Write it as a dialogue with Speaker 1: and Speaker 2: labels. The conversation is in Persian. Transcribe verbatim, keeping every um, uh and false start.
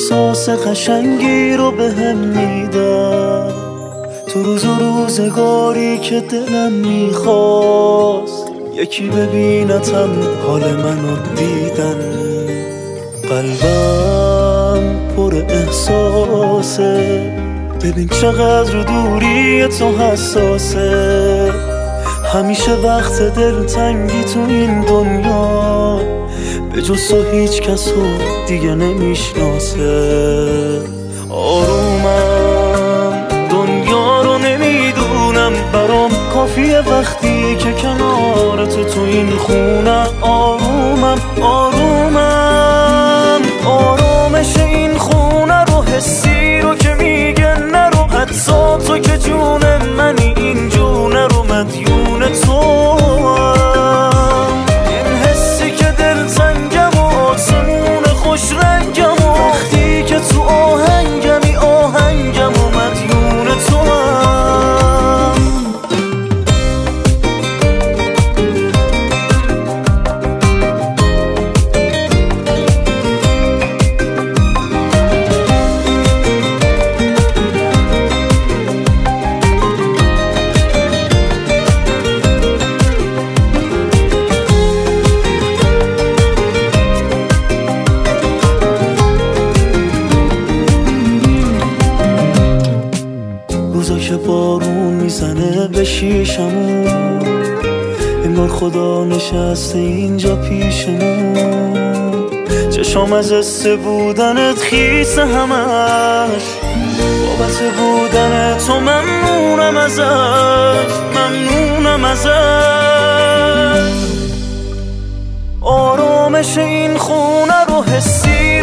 Speaker 1: احساس قشنگی رو به هم میدن تو روز و روزگاری که دلم میخواست یکی ببینتم حال منو دیدن. قلبم پر احساسه، ببین چقدر دوری تو حساسه. همیشه وقت دلتنگی تو این دنیا به جز تو هیچ کسو دیگه نمیشناسه. آرومم دنیا رو نمیدونم، برام کافیه وقتی که کنار تو تو این خونه. آرومم آرومم آرامش این خونه رو، حسی رو که میگه نرو، حتی تو که جون منی این جونه رو مدیون تو هم. این حسی که دلتنگم و آسمون خوش رنگم و وقتی که تو آهنگمی آهنگم و مدیون تو هم. روزا که بارون میزنه به شیشمون، انگار خدا نشسته اینجا پیشمون. چشام از حس بودنت خیسه همش، بابت بودن تو ممنونم ازش، ممنونم ازش. آرامش این خونه رو، حسی